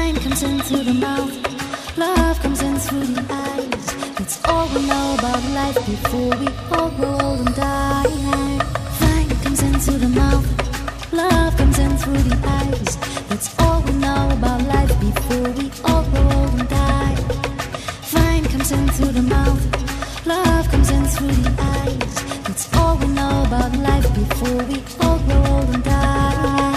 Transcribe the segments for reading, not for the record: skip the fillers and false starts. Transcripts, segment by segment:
comes in through the mouth, love comes in through the eyes. That's all we know about life before we all grow old and die. Fine comes in through the mouth, love comes in through the eyes. That's all we know about life before we all grow old and die. Fine comes in through the mouth, love comes in through the eyes. That's all we know about life before we all grow old and die.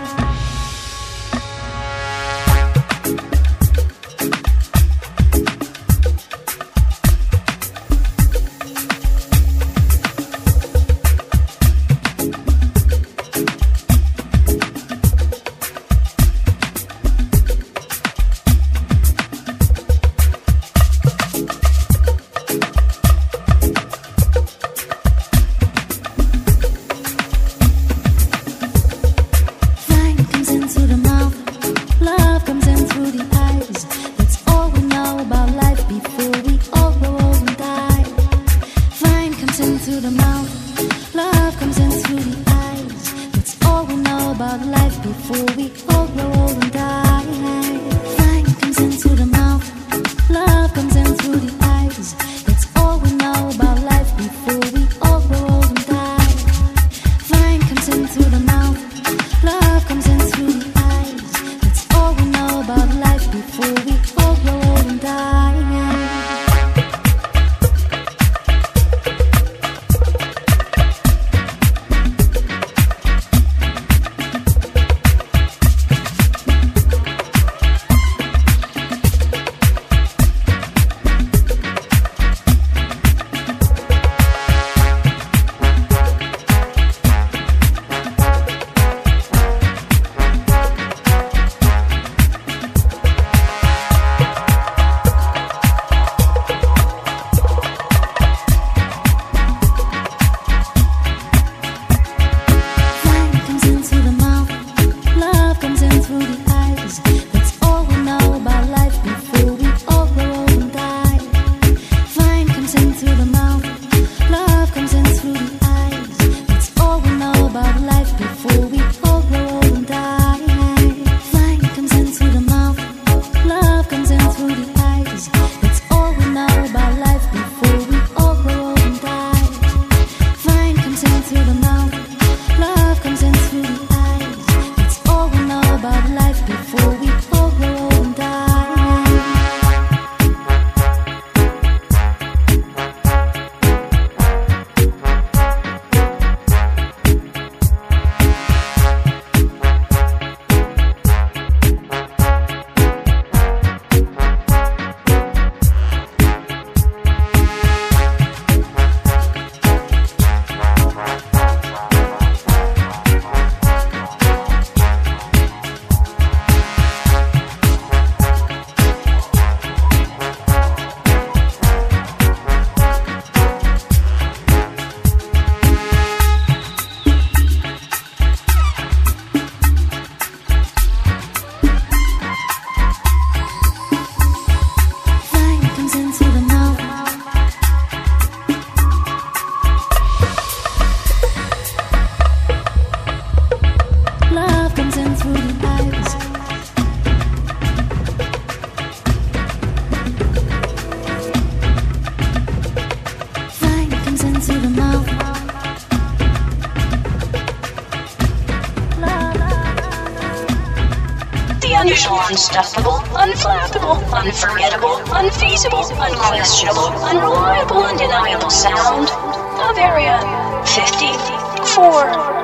Unstoppable, unflappable, unforgettable, unfeasible, unquestionable, unreliable, undeniable sound of Area 54.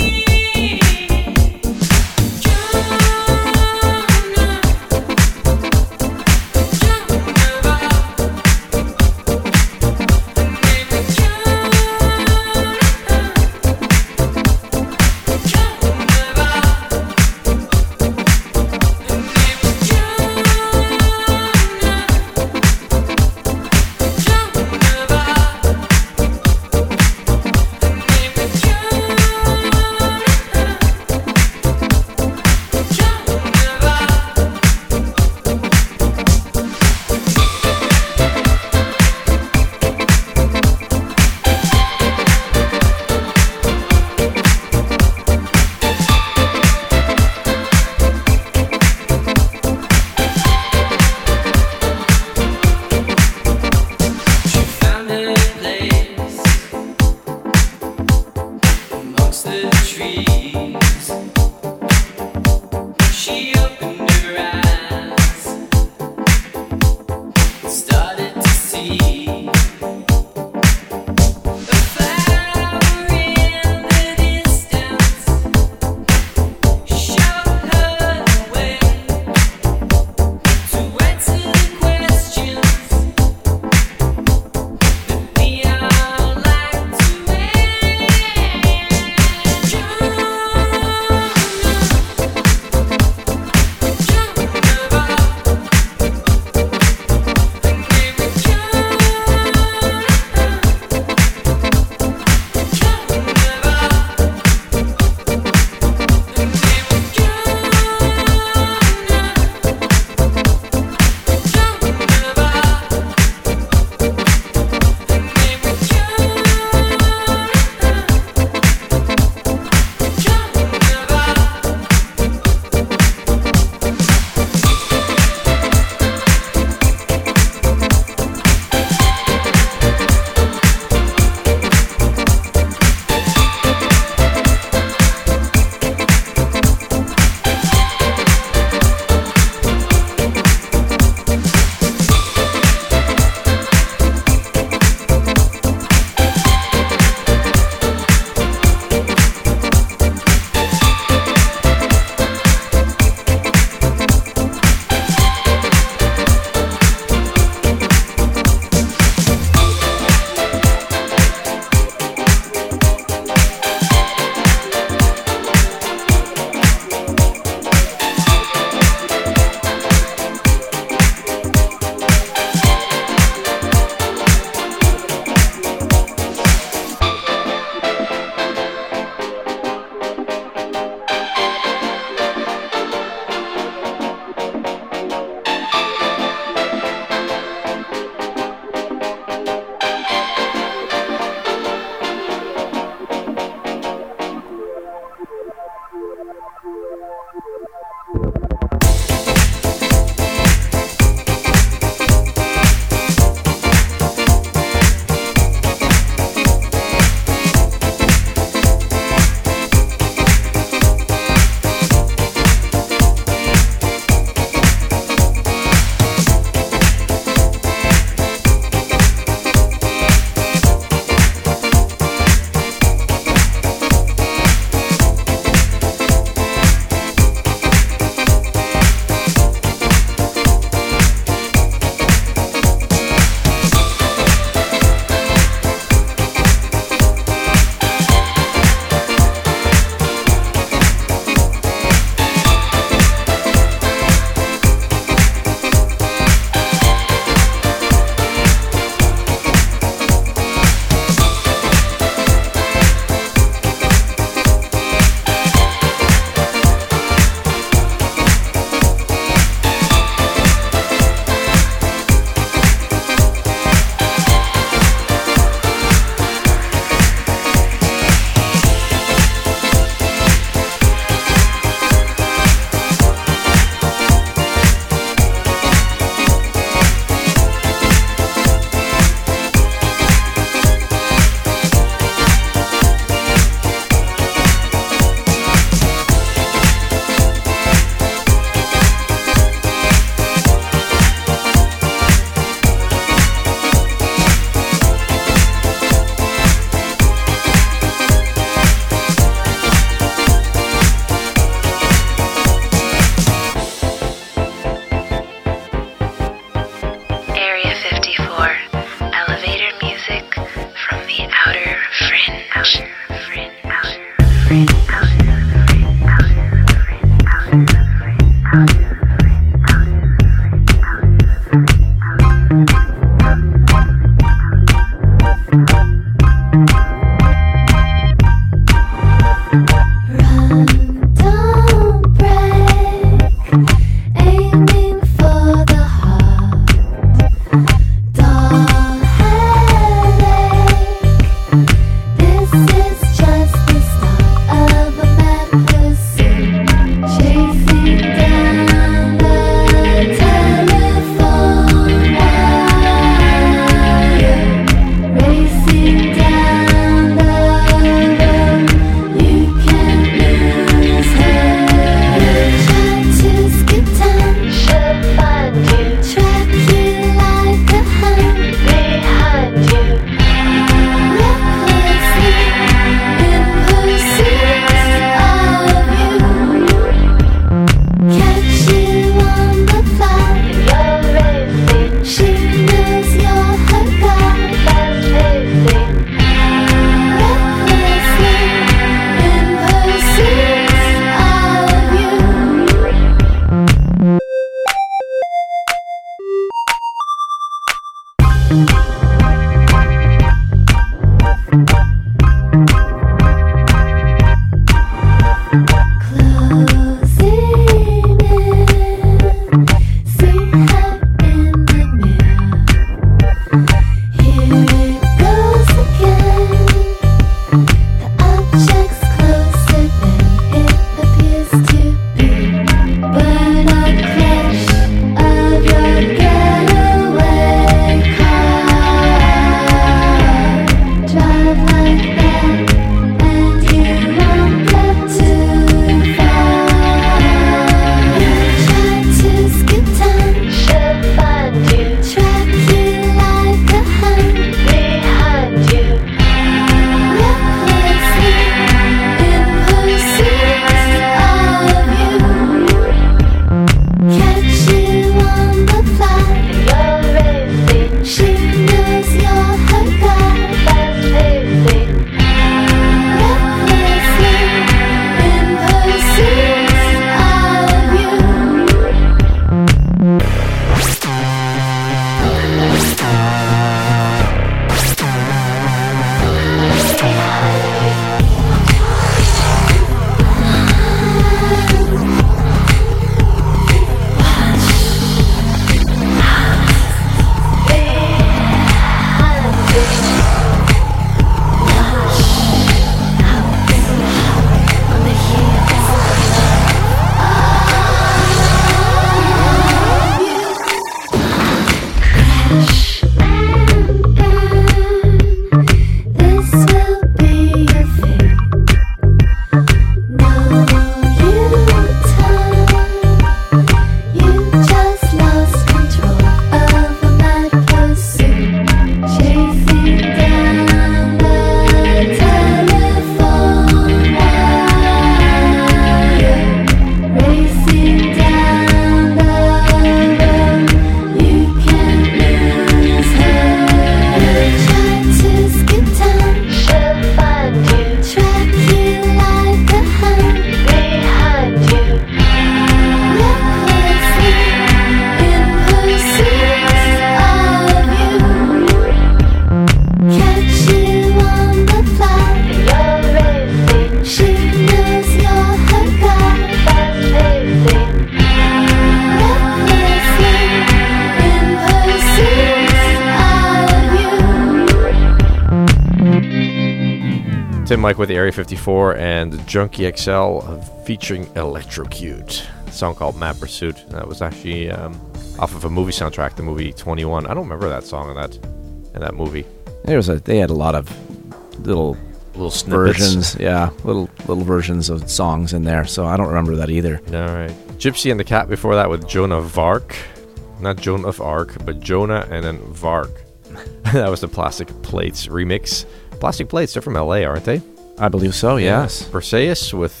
Tim Mike with Area 54 and Junkie XL featuring Electrocute. A song called Mad Pursuit. That was actually off of a movie soundtrack, the movie 21. I don't remember that song in that movie. They had a lot of little snippets. Versions, yeah, little versions of songs in there. So I don't remember that either. All right, Gypsy and the Cat before that with Joan of Arc, not Joan of Arc, but Jonah and then Vark. That was the Plastic Plates remix. Plastic Plates, they're from LA, aren't they? I believe so, yes. Perseus with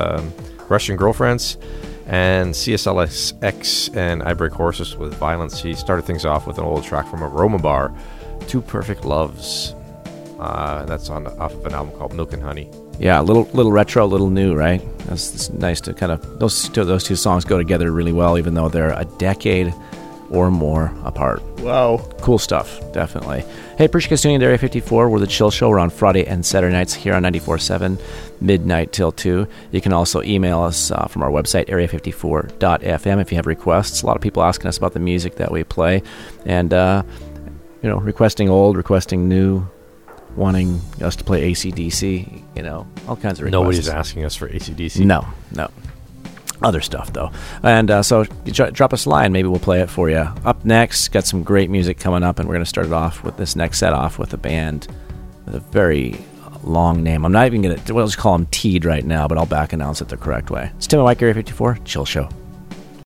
Russian Girlfriends, and CSLX and I Break Horses with Violence. He started things off with an old track from Aroma Bar, Two Perfect Loves. That's off of an album called Milk and Honey. Yeah, a little retro, a little new, right? It's nice to kind of those two songs go together really well, even though they're a decade or more apart. Wow. Cool stuff, definitely. Hey, appreciate you guys tuning in to Area 54. We're the Chill Show. We're on Friday and Saturday nights here on 94.7, midnight till 2. You can also email us from our website, area54.fm, if you have requests. A lot of people asking us about the music that we play. And, requesting old, requesting new, wanting us to play AC/DC, all kinds of requests. Nobody's asking us for AC/DC. No. Other stuff, though. And so drop us a line. Maybe we'll play it for you. Up next, got some great music coming up, and we're going to start it off with this next set off with a band with a very long name. I'm not even going to, we'll just call them Teed right now, but I'll back announce it the correct way. It's Tim and Mike, Area 54, Chill Show.